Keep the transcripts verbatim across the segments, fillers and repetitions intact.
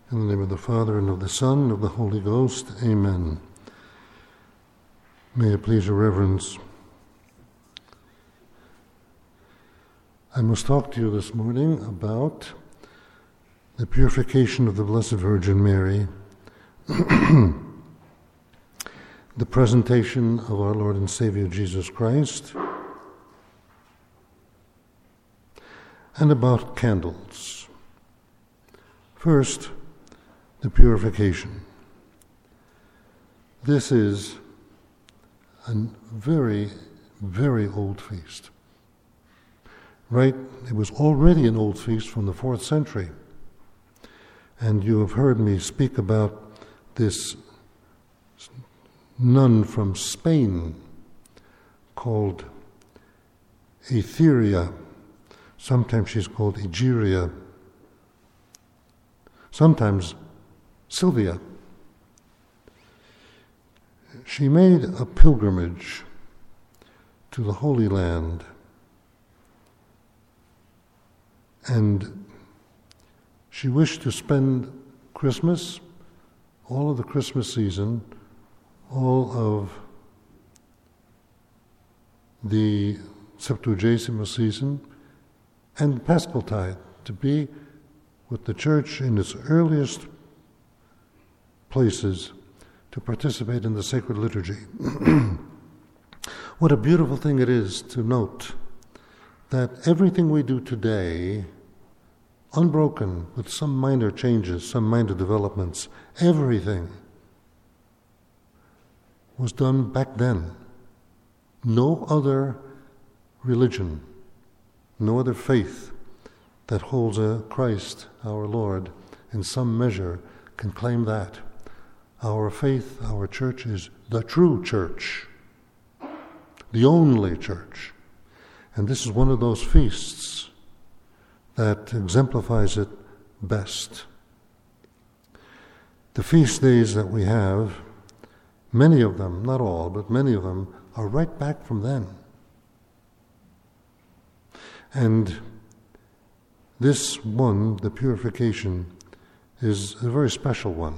In the name of the Father, and of the Son, and of the Holy Ghost. Amen. May it please your reverence. I must talk to you this morning about the purification of the Blessed Virgin Mary, the presentation of our Lord and Savior Jesus Christ, and about candles. First, the purification. This is a very, very old feast. Right? It was already an old feast from the fourth century. And you have heard me speak about this nun from Spain called Etheria. Sometimes she's called Egeria. Sometimes Sylvia. She made a pilgrimage to the Holy Land, and she wished to spend Christmas, all of the Christmas season, all of the Septuagesima season, and Paschaltide, to be with the Church in its earliest places to participate in the sacred liturgy. What a beautiful thing it is to note that everything we do today, unbroken with some minor changes, some minor developments, everything was done back then. No other religion, no other faith that holds a Christ, our Lord, in some measure can claim that. Our faith, our church is the true church, the only church. And this is one of those feasts that exemplifies it best. The feast days that we have, many of them, not all, but many of them, are right back from then. And this one, the purification, is a very special one.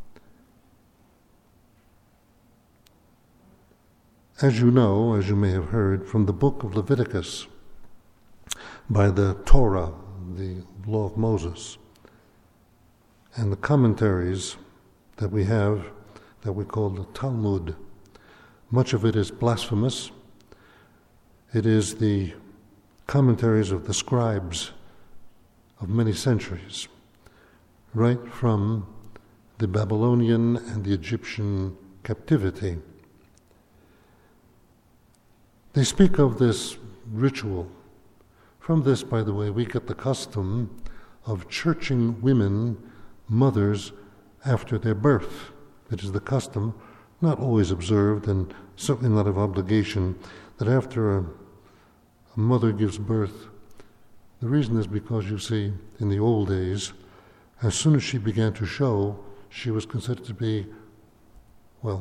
As you know, as you may have heard, from the book of Leviticus, by the Torah, the law of Moses, and the commentaries that we have, that we call the Talmud, much of it is blasphemous. It is the commentaries of the scribes of many centuries, right from the Babylonian and the Egyptian captivity. They speak of this ritual. From this, by the way, we get the custom of churching women, mothers, after their birth. It is the custom, not always observed and certainly not of obligation, that after a, a mother gives birth, the reason is because, you see, in the old days, as soon as she began to show, she was considered to be, well,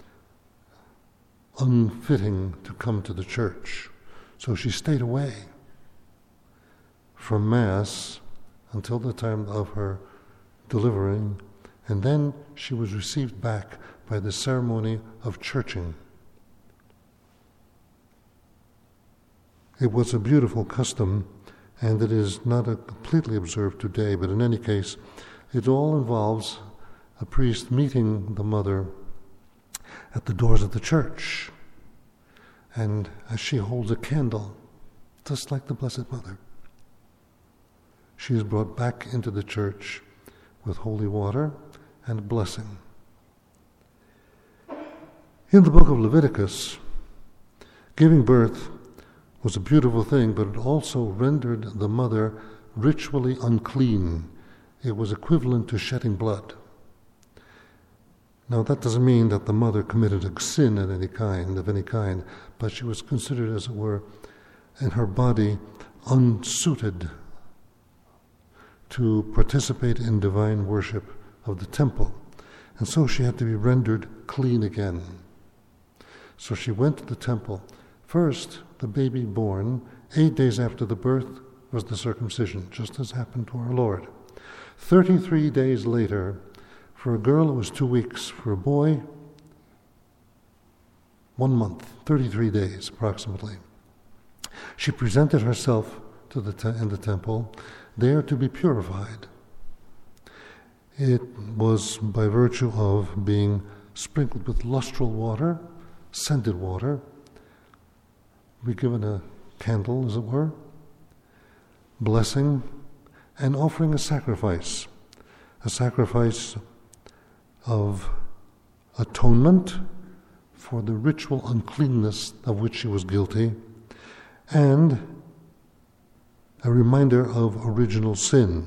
unfitting to come to the church. So she stayed away from Mass until the time of her delivering, and then she was received back by the ceremony of churching. It was a beautiful custom, and it is not a completely observed today, but in any case, it all involves a priest meeting the mother at the doors of the church, and as she holds a candle, just like the Blessed Mother, she is brought back into the church with holy water and blessing. In the book of Leviticus, giving birth was a beautiful thing, but it also rendered the mother ritually unclean. It was equivalent to shedding blood. Now, that doesn't mean that the mother committed a sin of any kind, of any kind, but she was considered, as it were, in her body, unsuited to participate in divine worship of the temple. And so she had to be rendered clean again. So she went to the temple. First, the baby born, eight days after the birth, was the circumcision, just as happened to our Lord. Thirty-three days later, for a girl it was two weeks, for a boy, one month, thirty-three days approximately. She presented herself to the te- in the temple, there to be purified. It was by virtue of being sprinkled with lustral water, scented water, be given a candle, as it were, blessing, and offering a sacrifice, a sacrifice of atonement for the ritual uncleanness of which she was guilty, and a reminder of original sin.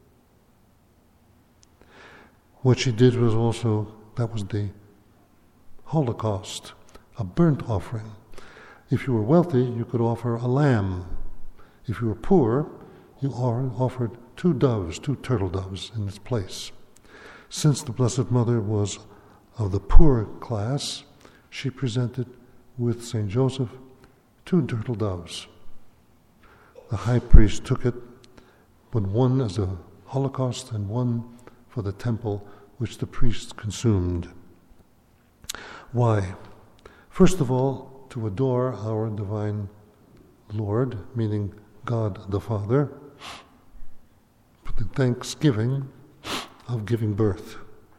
What she did was also, that was the Holocaust, a burnt offering. If you were wealthy, you could offer a lamb. If you were poor, you offered two doves, two turtle doves in its place. Since the Blessed Mother was of the poor class, she presented with Saint Joseph two turtle doves. The high priest took it, but one as a holocaust and one for the temple which the priests consumed. Why? First of all, to adore our divine Lord, meaning God the Father, for the thanksgiving of giving birth.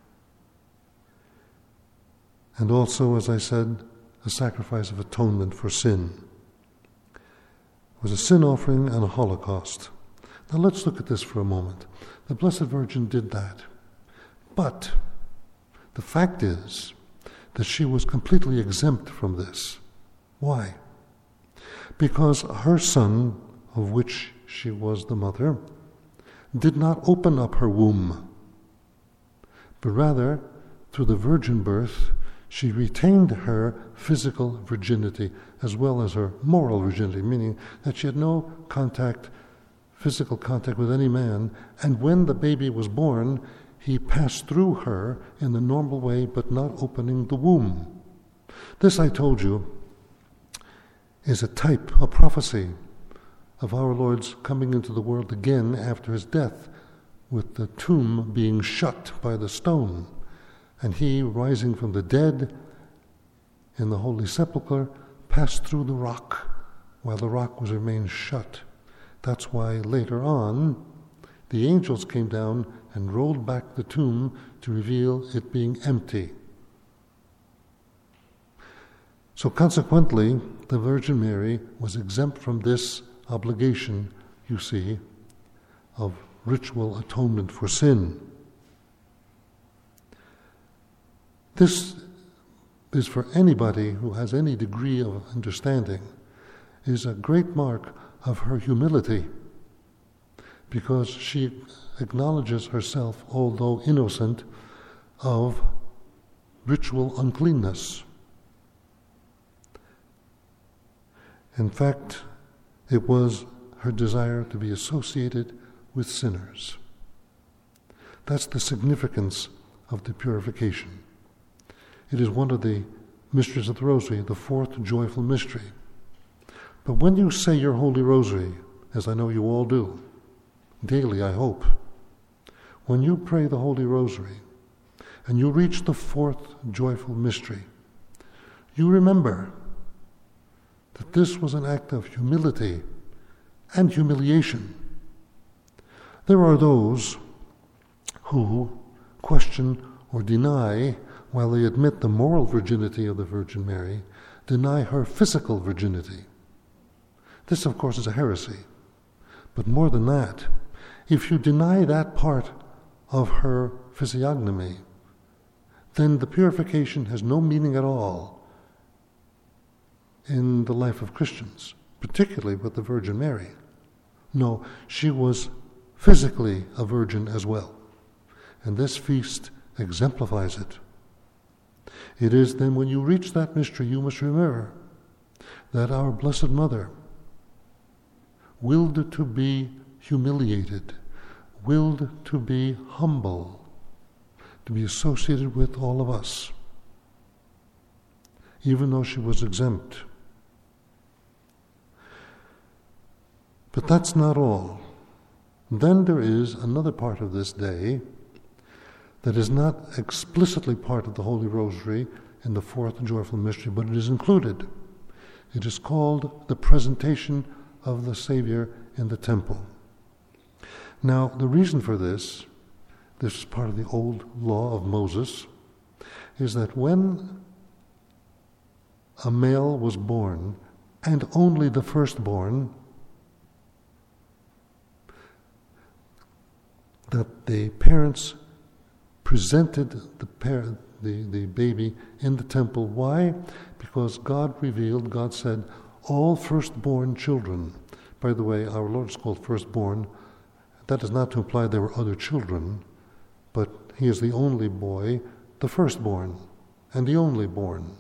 And also, as I said, a sacrifice of atonement for sin. It was a sin offering and a holocaust. Now let's look at this for a moment. The Blessed Virgin did that. But the fact is that she was completely exempt from this. Why? Because her son, of which she was the mother, did not open up her womb, but rather, through the virgin birth, she retained her physical virginity as well as her moral virginity, meaning that she had no contact, physical contact with any man, and when the baby was born, he passed through her in the normal way, but not opening the womb. This, I told you, is a type, a prophecy of our Lord's coming into the world again after his death, with the tomb being shut by the stone, and he, rising from the dead in the Holy Sepulchre, passed through the rock while the rock was remained shut. That's why later on the angels came down and rolled back the tomb to reveal it being empty. So consequently, the Virgin Mary was exempt from this obligation, you see, of ritual atonement for sin. This is, for anybody who has any degree of understanding, is a great mark of her humility, because she acknowledges herself, although innocent, of ritual uncleanness. In fact, it was her desire to be associated with sinners. That's the significance of the purification. It is one of the mysteries of the Rosary, the fourth joyful mystery. But when you say your Holy Rosary, as I know you all do, daily I hope, when you pray the Holy Rosary and you reach the fourth joyful mystery, you remember that this was an act of humility and humiliation. There are those who question or deny, while they admit the moral virginity of the Virgin Mary, deny her physical virginity. This, of course, is a heresy. But more than that, if you deny that part of her physiognomy, then the purification has no meaning at all in the life of Christians, particularly with the Virgin Mary. No, she was physically a virgin as well. And this feast exemplifies it. It is then when you reach that mystery, you must remember that our Blessed Mother willed to be humiliated, willed to be humble, to be associated with all of us, even though she was exempt. But that's not all. Then there is another part of this day that is not explicitly part of the Holy Rosary in the fourth joyful mystery, but it is included. It is called the presentation of the Savior in the temple. Now, the reason for this, this is part of the old law of Moses, is that when a male was born, and only the firstborn, that the parents presented the, par- the, the baby in the temple. Why? Because God revealed, God said, all firstborn children, by the way, our Lord is called firstborn. That is not to imply there were other children, but he is the only boy, the firstborn, and the only born.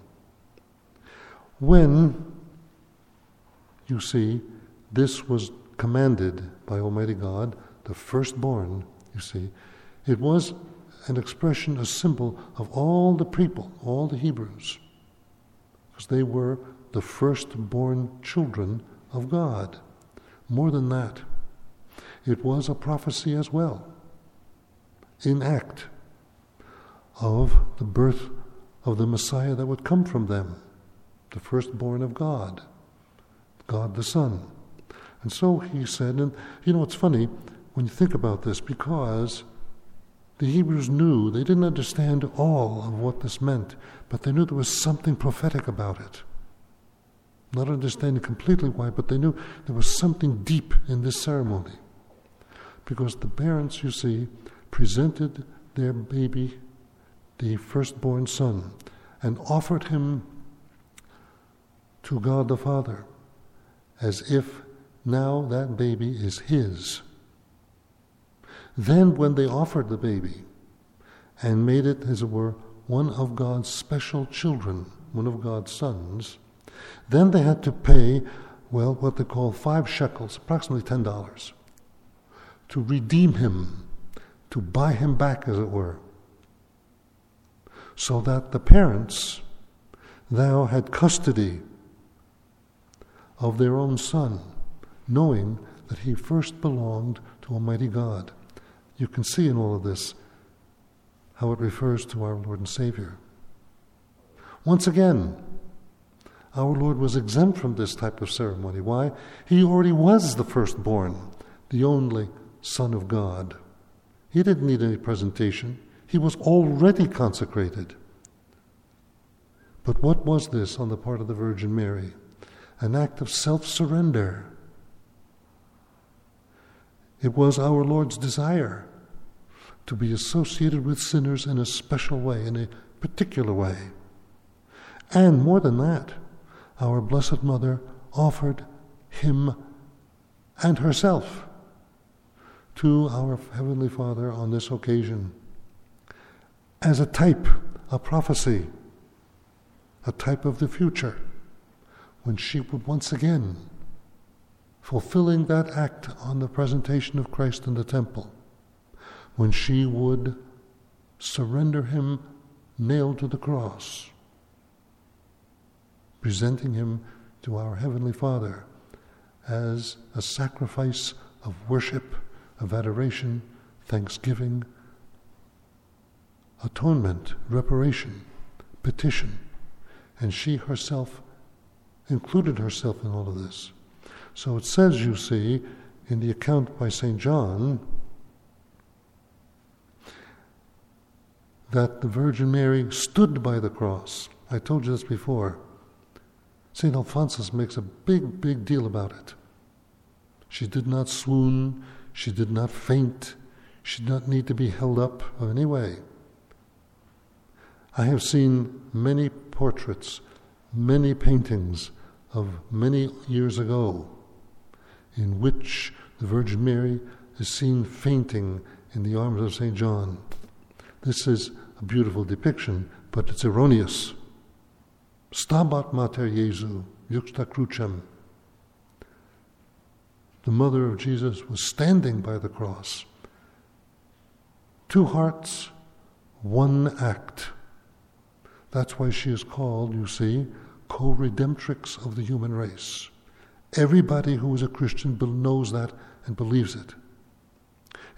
When, you see, this was commanded by Almighty God, the firstborn, you see, it was an expression, a symbol of all the people, all the Hebrews, because they were the firstborn children of God. More than that, it was a prophecy as well, in act, of the birth of the Messiah that would come from them, the firstborn of God, God the Son. And so he said, and you know, it's funny when you think about this, because the Hebrews knew, they didn't understand all of what this meant, but they knew there was something prophetic about it. Not understanding completely why, but they knew there was something deep in this ceremony. Because the parents, you see, presented their baby, the firstborn son, and offered him to God the Father, as if now that baby is his. Then when they offered the baby and made it, as it were, one of God's special children, one of God's sons, then they had to pay, well, what they call five shekels, approximately ten dollars, to redeem him, to buy him back, as it were, so that the parents now had custody of their own son, knowing that he first belonged to Almighty God. You can see in all of this how it refers to our Lord and Savior. Once again, our Lord was exempt from this type of ceremony. Why? He already was the firstborn, the only Son of God. He didn't need any presentation. He was already consecrated. But what was this on the part of the Virgin Mary? An act of self-surrender. It was our Lord's desire to be associated with sinners in a special way, in a particular way. And more than that, our Blessed Mother offered him and herself to our Heavenly Father on this occasion as a type, a prophecy, a type of the future, when she would once again, fulfilling that act on the presentation of Christ in the temple, when she would surrender him nailed to the cross, presenting him to our Heavenly Father as a sacrifice of worship, of adoration, thanksgiving, atonement, reparation, petition. And she herself included herself in all of this. So it says, you see, in the account by Saint John, that the Virgin Mary stood by the cross. I told you this before. Saint Alphonsus makes a big, big deal about it. She did not swoon, she did not faint, she did not need to be held up in any way. I have seen many portraits, many paintings of many years ago, in which the Virgin Mary is seen fainting in the arms of Saint John. This is a beautiful depiction, but it's erroneous. Stabat Mater Jesu, juxta crucem. The mother of Jesus was standing by the cross. Two hearts, one act. That's why she is called, you see, co-redemptrix of the human race. Everybody who is a Christian knows that and believes it.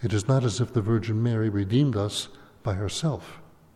It is not as if the Virgin Mary redeemed us by herself.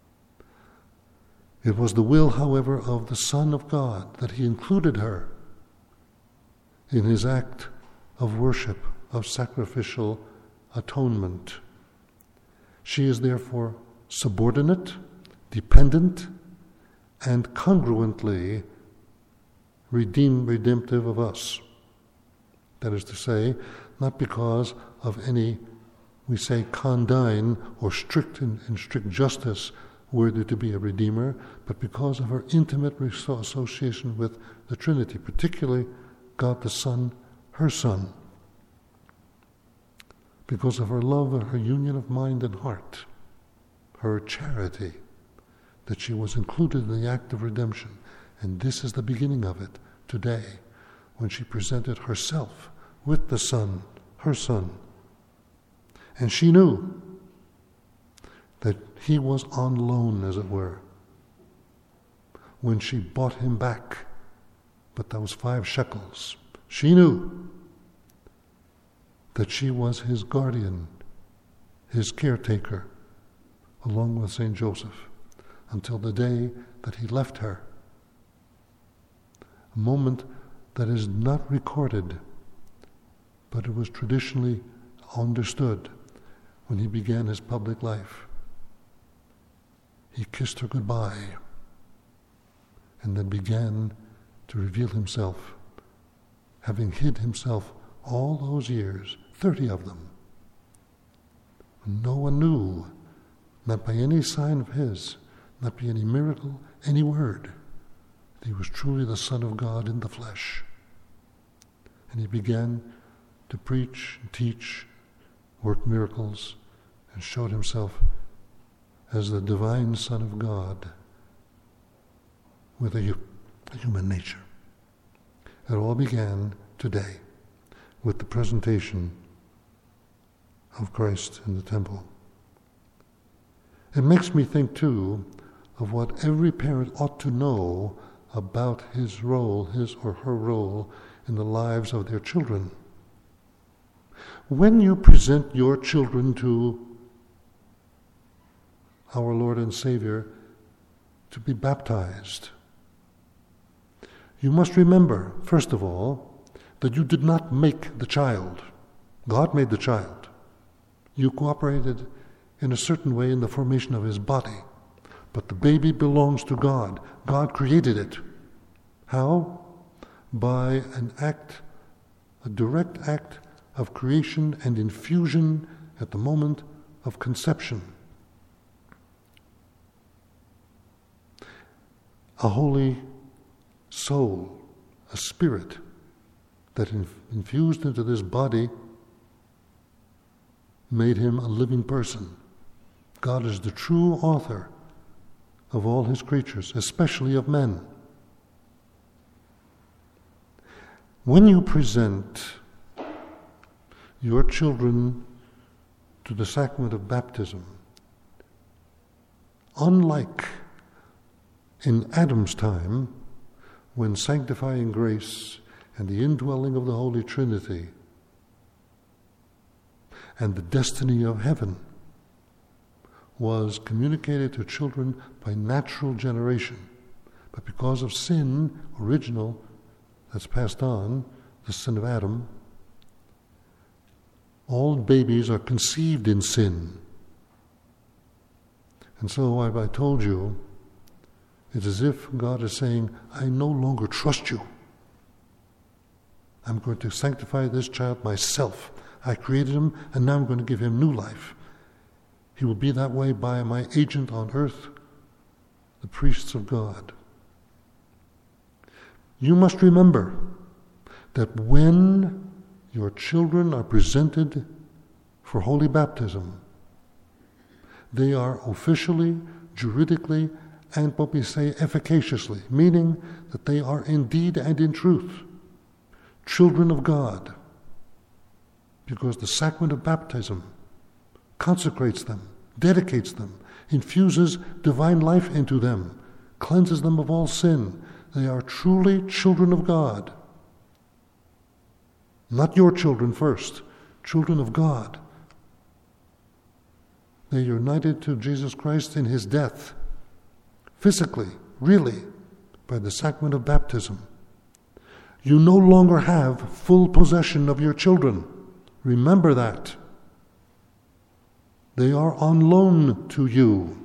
It was the will, however, of the Son of God that he included her in his act of worship, of sacrificial atonement. She is therefore subordinate, dependent, and congruently redeem, redemptive of us. That is to say, not because of any, we say, condign or strict in, in strict justice worthy to be a redeemer, but because of her intimate association with the Trinity, particularly God the Son, her Son, because of her love and her union of mind and heart, her charity, that she was included in the act of redemption. And this is the beginning of it today, when she presented herself with the Son, her Son. And she knew that he was on loan, as it were, when she bought him back, but that was five shekels. She knew that she was his guardian, his caretaker, along with Saint Joseph, until the day that he left her. A moment that is not recorded, but it was traditionally understood when he began his public life. He kissed her goodbye and then began to reveal himself, having hid himself all those years, thirty of them. No one knew, not by any sign of his, not by any miracle, any word, that he was truly the Son of God in the flesh. And he began to preach, teach, work miracles, and showed himself as the divine Son of God with a, a human nature. It all began today with the presentation of Christ in the temple. It makes me think, too, of what every parent ought to know about his role, his or her role, in the lives of their children. When you present your children to our Lord and Savior to be baptized, you must remember, first of all, that you did not make the child. God made the child. You cooperated in a certain way in the formation of his body, but the baby belongs to God. God created it. How? By an act, a direct act of creation and infusion at the moment of conception. A holy soul, a spirit that inf- infused into this body made him a living person. God is the true author of all his creatures, especially of men. When you present your children to the sacrament of baptism, unlike in Adam's time, when sanctifying grace and the indwelling of the Holy Trinity and the destiny of heaven was communicated to children by natural generation, but because of sin, original, that's passed on, the sin of Adam, all babies are conceived in sin. And so, as I told you, it's as if God is saying, I no longer trust you. I'm going to sanctify this child myself. I created him, and now I'm going to give him new life. He will be that way by my agent on earth, the priests of God. You must remember that when your children are presented for holy baptism, they are officially, juridically, and what we say efficaciously, meaning that they are indeed and in truth children of God, because the sacrament of baptism consecrates them, dedicates them, infuses divine life into them, cleanses them of all sin. They are truly children of God. Not your children first, children of God. They're united to Jesus Christ in his death, physically, really, by the sacrament of baptism. You no longer have full possession of your children. Remember that. They are on loan to you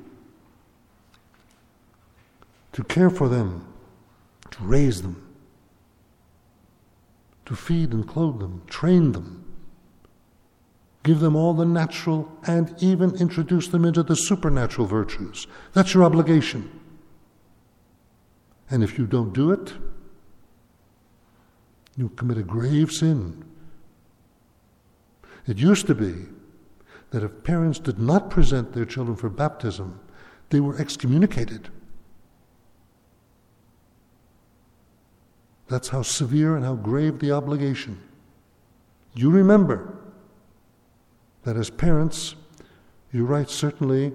to care for them, to raise them, to feed and clothe them, train them, give them all the natural, and even introduce them into the supernatural virtues. That's your obligation. And if you don't do it, you commit a grave sin. It used to be that if parents did not present their children for baptism, they were excommunicated. That's how severe and how grave the obligation. You remember that as parents, your rights certainly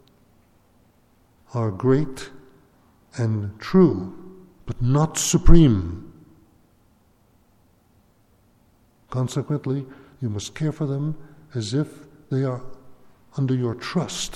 are great and true, but not supreme. Consequently, you must care for them as if they are under your trust.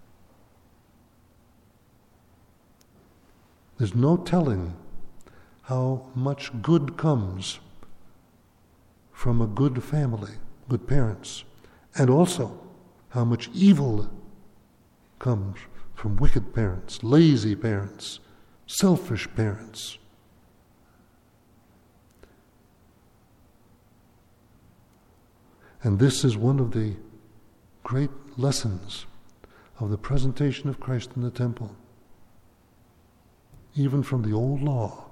There's no telling how much good comes from a good family, good parents, and also how much evil comes from wicked parents, lazy parents, selfish parents. And this is one of the great lessons of the presentation of Christ in the temple, even from the old law.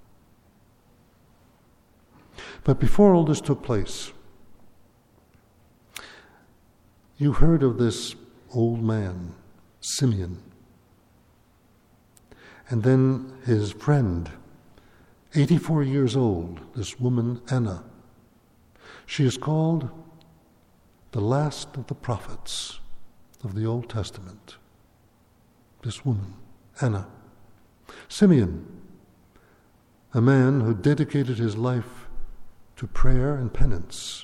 But before all this took place, you heard of this old man, Simeon, and then his friend, eighty-four years old, this woman, Anna. She is called the last of the prophets of the Old Testament. This woman, Anna. Simeon, a man who dedicated his life to prayer and penance,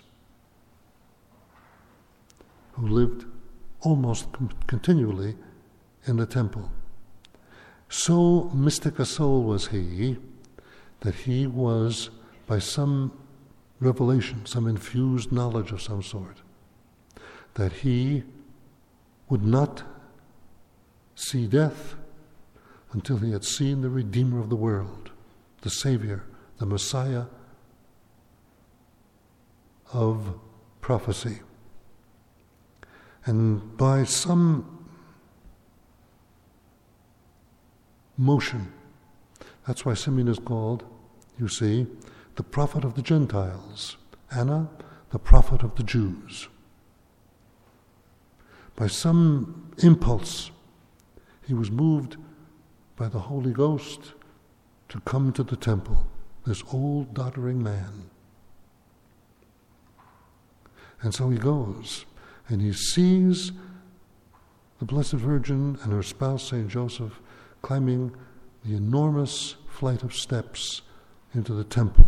who lived almost continually in the temple. So mystic a soul was he that he was, by some revelation, some infused knowledge of some sort, that he would not see death until he had seen the Redeemer of the world, the Savior, the Messiah of prophecy. And by some motion, that's why Simeon is called, you see, the prophet of the Gentiles, Anna, the prophet of the Jews. By some impulse, he was moved by the Holy Ghost to come to the temple, this old doddering man. And so he goes, and he sees the Blessed Virgin and her spouse, Saint Joseph, climbing the enormous flight of steps into the temple.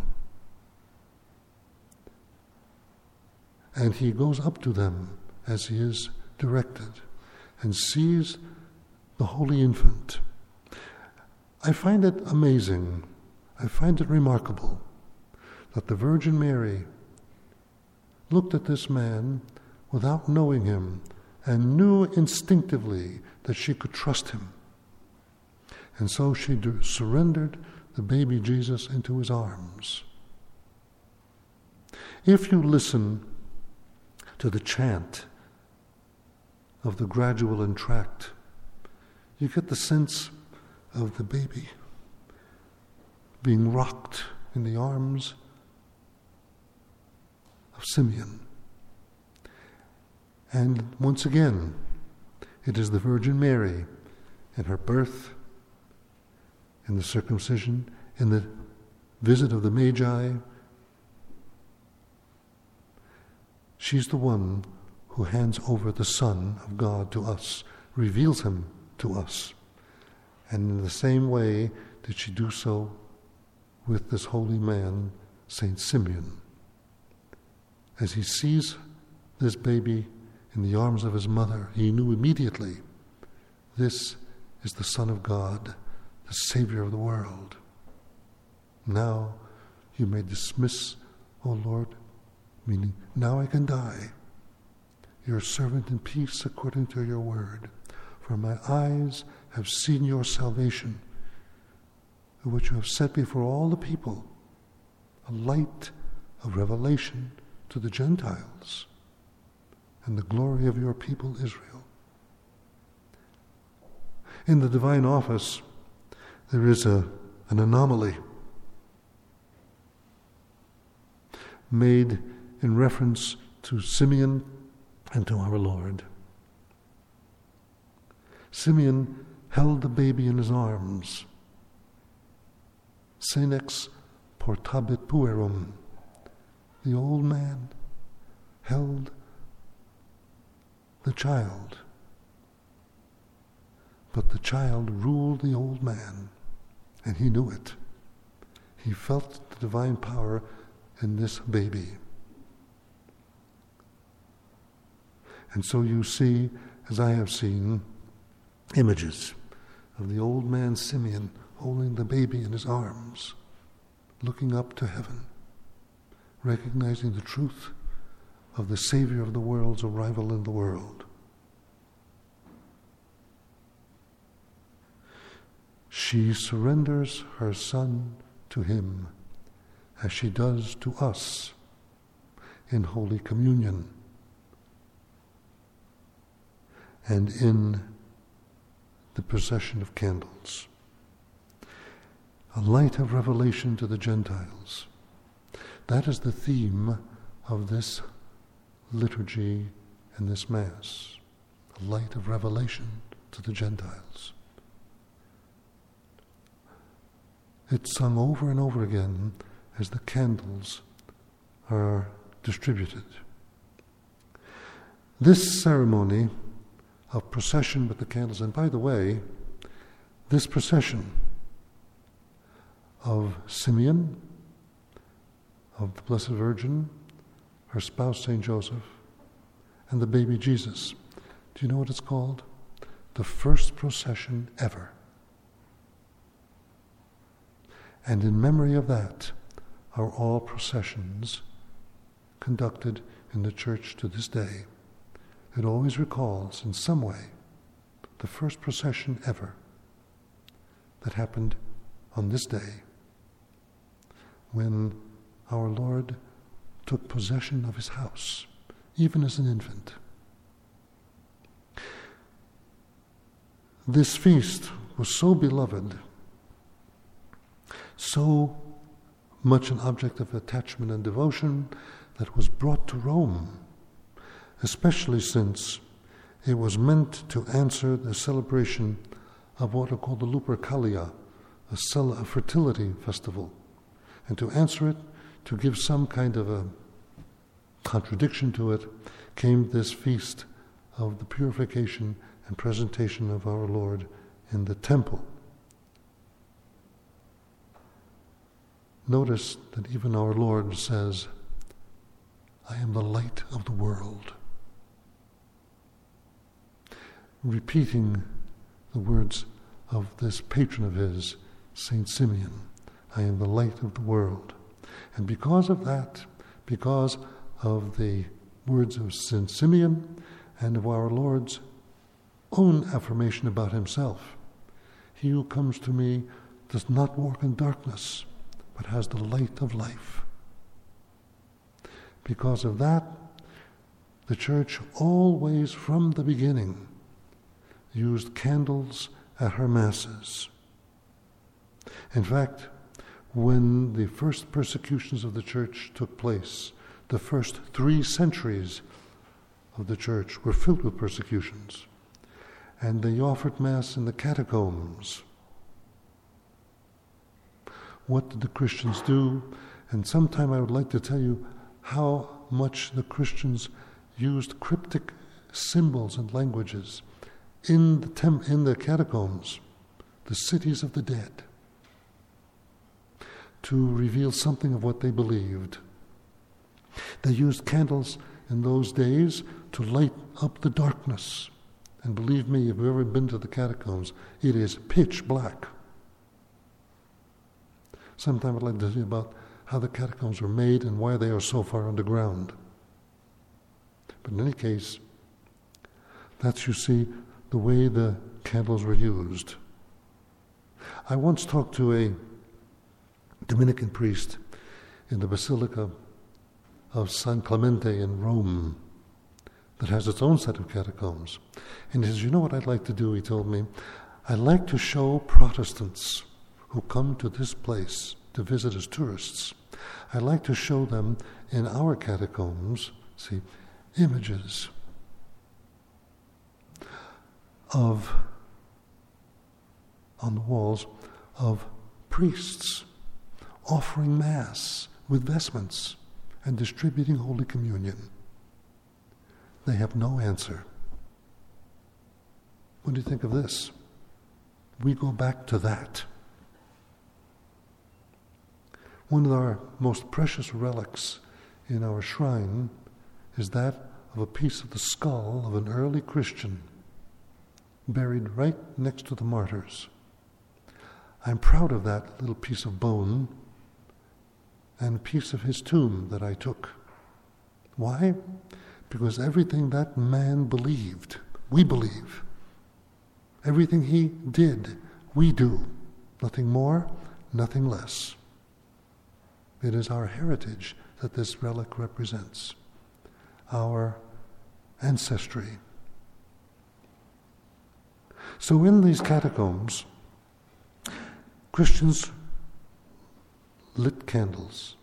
And he goes up to them as he is directed and sees the Holy Infant. I find it amazing, I find it remarkable that the Virgin Mary looked at this man without knowing him and knew instinctively that she could trust him. And so she surrendered the baby Jesus into his arms. If you listen to the chant of the gradual entract, you get the sense of the baby being rocked in the arms of Simeon. And once again, it is the Virgin Mary in her birth, in the circumcision, in the visit of the Magi. She's the one who hands over the Son of God to us, reveals him to us. And in the same way did she do so with this holy man, Saint Simeon. As he sees this baby in the arms of his mother, he knew immediately, this is the Son of God, the Savior of the world. Now you may dismiss, O Lord, meaning now I can die, your servant in peace according to your word. For my eyes have seen your salvation, which you have set before all the people, a light of revelation to the Gentiles, and the glory of your people Israel. In the divine office, there is a, an anomaly made in reference to Simeon and to our Lord. Simeon held the baby in his arms. Senex portabit puerum. The old man held the child. But the child ruled the old man, and he knew it. He felt the divine power in this baby. And so you see, as I have seen, images of the old man Simeon holding the baby in his arms, looking up to heaven, recognizing the truth of the Savior of the world's arrival in the world. She surrenders her son to him as she does to us in Holy Communion and in the procession of candles. A light of revelation to the Gentiles. That is the theme of this liturgy and this Mass. A light of revelation to the Gentiles. It's sung over and over again as the candles are distributed. This ceremony of procession with the candles, and by the way, this procession of Simeon, of the Blessed Virgin, her spouse Saint Joseph, and the baby Jesus, do you know what it's called? The first procession ever. And in memory of that are all processions conducted in the Church to this day. It always recalls, in some way, the first procession ever that happened on this day, when our Lord took possession of his house, even as an infant. This feast was so beloved, so much an object of attachment and devotion, that it was brought to Rome, especially since it was meant to answer the celebration of what are called the Lupercalia, a, cel- a fertility festival. And to answer it, to give some kind of a contradiction to it, came this feast of the purification and presentation of our Lord in the temple. Notice that even our Lord says, I am the light of the world. Repeating the words of this patron of his, Saint Simeon, I am the light of the world. And because of that, because of the words of Saint Simeon and of our Lord's own affirmation about himself, he who comes to me does not walk in darkness, but has the light of life. Because of that, the Church always, from the beginning, used candles at her Masses. In fact, when the first persecutions of the Church took place, the first three centuries of the Church were filled with persecutions, and they offered Mass in the catacombs. What did the Christians do? And sometime I would like to tell you how much the Christians used cryptic symbols and languages in the tem- in the catacombs, the cities of the dead, to reveal something of what they believed. They used candles in those days to light up the darkness. And believe me, if you've ever been to the catacombs, it is pitch black. Sometime I'd like to see about how the catacombs were made and why they are so far underground. But in any case, that's, you see, the way the candles were used. I once talked to a Dominican priest in the Basilica of San Clemente in Rome that has its own set of catacombs. And he says, you know what I'd like to do, he told me? I'd like to show Protestants who come to this place to visit as tourists, I'd like to show them in our catacombs, see, images of, on the walls, of priests offering Mass with vestments and distributing Holy Communion. They have no answer. What do you think of this? We go back to that. One of our most precious relics in our shrine is that of a piece of the skull of an early Christian buried right next to the martyrs. I'm proud of that little piece of bone and a piece of his tomb that I took. Why? Because everything that man believed, we believe. Everything he did, we do. Nothing more, nothing less. It is our heritage that this relic represents, our ancestry. So in these catacombs, Christians lit candles.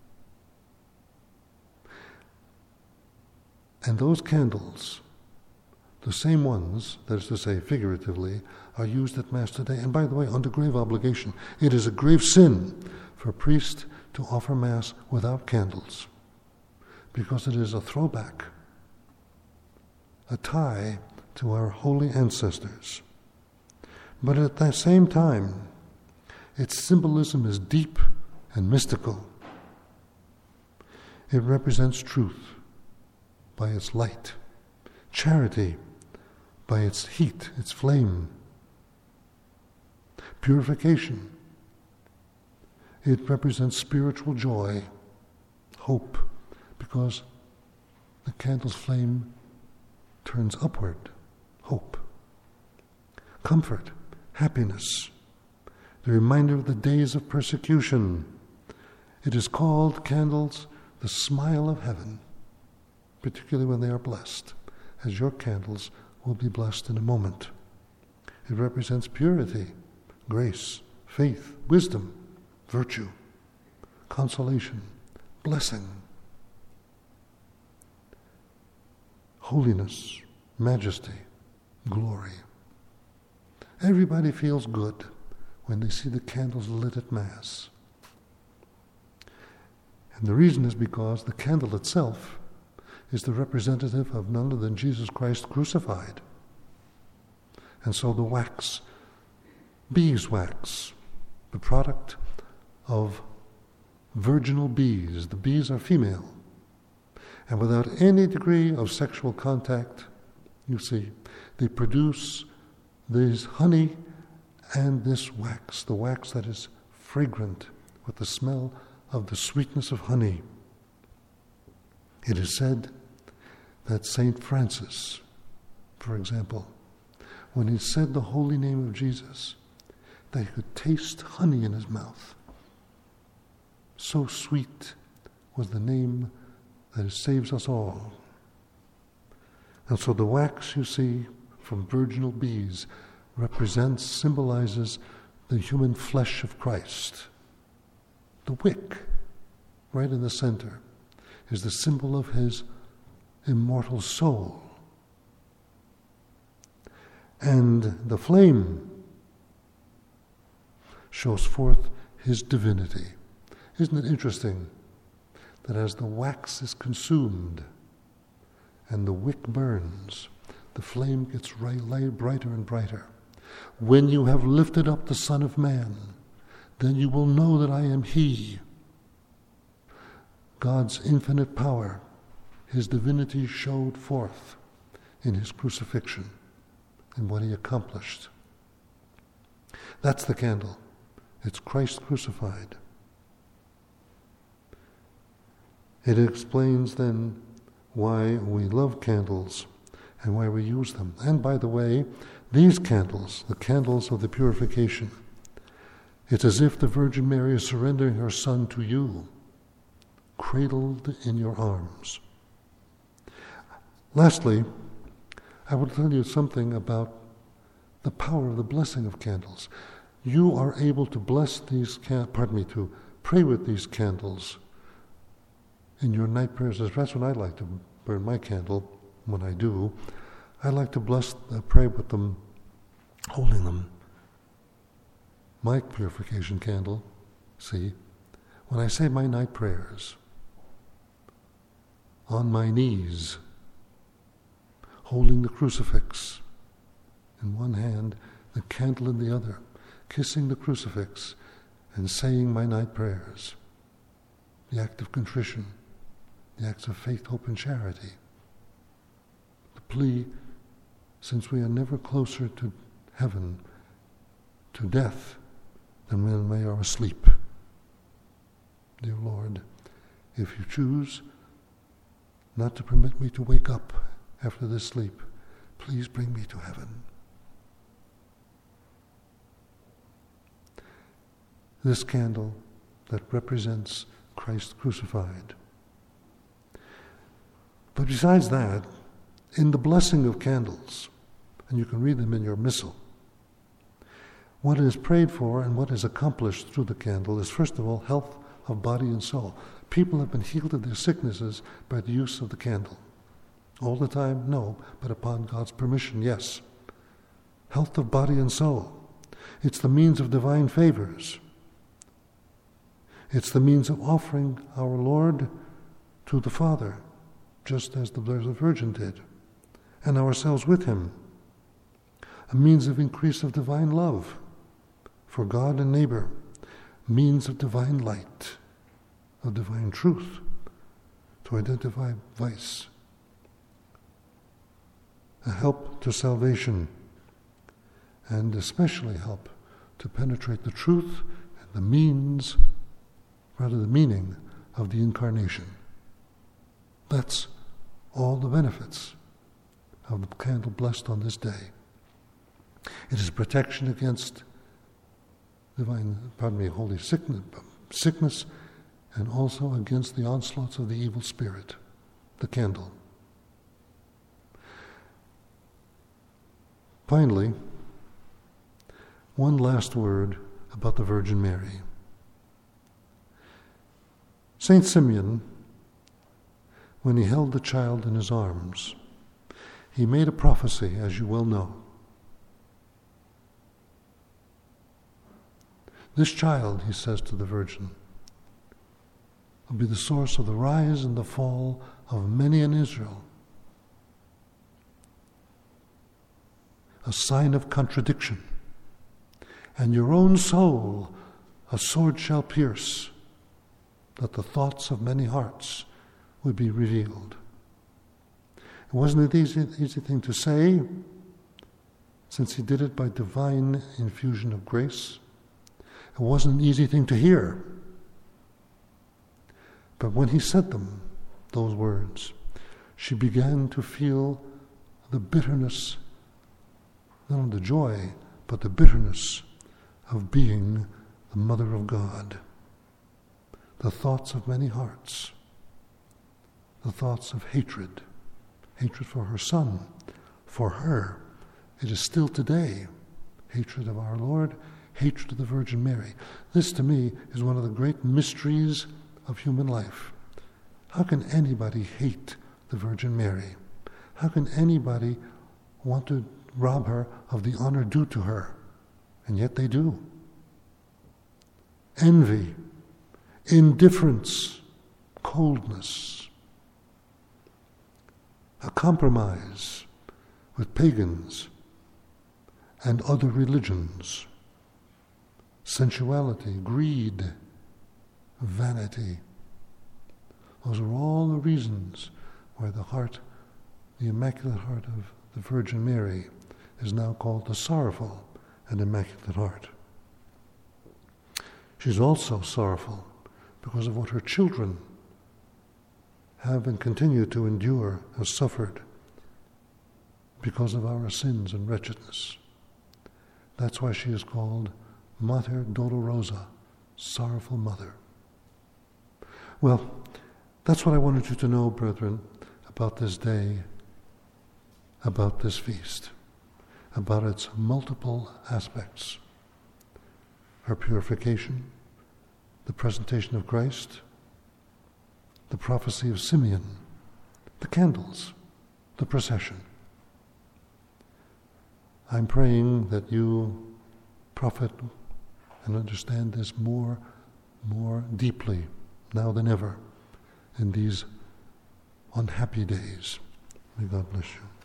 And those candles, the same ones, that is to say, figuratively, are used at Mass today. And by the way, under grave obligation, it is a grave sin for a priest to offer Mass without candles, because it is a throwback, a tie to our holy ancestors. But at the same time, its symbolism is deep and mystical. It represents truth by its light, charity by its heat, its flame, purification. It represents spiritual joy, hope, because the candle's flame turns upward, hope, comfort, happiness, the reminder of the days of persecution. It is called, candles, the smile of heaven, particularly when they are blessed, as your candles will be blessed in a moment. It represents purity, grace, faith, wisdom, virtue, consolation, blessing, holiness, majesty, glory. Everybody feels good when they see the candles lit at Mass. And the reason is because the candle itself is the representative of none other than Jesus Christ crucified. And so the wax, beeswax, the product of virginal bees. The bees are female. And without any degree of sexual contact, you see, they produce this honey and this wax, the wax that is fragrant with the smell of the sweetness of honey. It is said that Saint Francis, for example, when he said the holy name of Jesus, that he could taste honey in his mouth. So sweet was the name that saves us all. And so the wax, you see, from virginal bees represents, symbolizes the human flesh of Christ. The wick, right in the center, is the symbol of his immortal soul. And the flame shows forth his divinity. Isn't it interesting that as the wax is consumed and the wick burns, the flame gets right, light, brighter and brighter. When you have lifted up the Son of Man, then you will know that I am He. God's infinite power his divinity showed forth in his crucifixion and what he accomplished. That's the candle. It's Christ crucified. It explains then why we love candles and why we use them. And by the way, these candles, the candles of the purification, it's as if the Virgin Mary is surrendering her Son to you, cradled in your arms. Lastly, I will tell you something about the power of the blessing of candles. You are able to bless these, can- pardon me, to pray with these candles in your night prayers. That's when I like to burn my candle. When I do, I like to bless, uh, pray with them, holding them. My purification candle, see, when I say my night prayers, on my knees, holding the crucifix in one hand, the candle in the other, kissing the crucifix and saying my night prayers, the act of contrition, the acts of faith, hope, and charity. The plea, since we are never closer to heaven, to death, than when we are asleep. Dear Lord, if you choose not to permit me to wake up after this sleep, please bring me to heaven. This candle that represents Christ crucified. But besides that, in the blessing of candles, and you can read them in your missal, what is prayed for and what is accomplished through the candle is, first of all, health of body and soul. People have been healed of their sicknesses by the use of the candle. All the time, no, but upon God's permission, yes. Health of body and soul. It's the means of divine favors. It's the means of offering our Lord to the Father, just as the Blessed Virgin did, and ourselves with him. A means of increase of divine love for God and neighbor, means of divine light, of divine truth, to identify vice, a help to salvation, and especially help to penetrate the truth and the means, rather the meaning, of the Incarnation. That's all the benefits of the candle blessed on this day. It is protection against divine, pardon me, holy sickness, sickness, and also against the onslaughts of the evil spirit, the candle. Finally, one last word about the Virgin Mary. Saint Simeon, when he held the child in his arms, he made a prophecy, as you well know. This child, he says to the Virgin, will be the source of the rise and the fall of many in Israel. A sign of contradiction. And your own soul a sword shall pierce, that the thoughts of many hearts would be revealed. It wasn't an easy, easy thing to say, since he did it by divine infusion of grace. It wasn't an easy thing to hear. But when he said them, those words, she began to feel the bitterness, not only the joy, but the bitterness of being the Mother of God. The thoughts of many hearts, the thoughts of hatred, hatred for her Son, for her. It is still today hatred of our Lord, hatred of the Virgin Mary. This, to me, is one of the great mysteries of human life. How can anybody hate the Virgin Mary? How can anybody want to rob her of the honor due to her? And yet they do. Envy, indifference, coldness, a compromise with pagans and other religions, sensuality, greed, vanity. Those are all the reasons why the heart, the Immaculate Heart of the Virgin Mary, is now called the Sorrowful and Immaculate Heart. She's also sorrowful because of what her children have and continue to endure, have suffered because of our sins and wretchedness. That's why she is called Mater Dolorosa, Sorrowful Mother. Well, that's what I wanted you to know, brethren, about this day, about this feast, about its multiple aspects. Her purification, the presentation of Christ, the prophecy of Simeon, the candles, the procession. I'm praying that you profit and understand this more, more deeply now than ever in these unhappy days. May God bless you.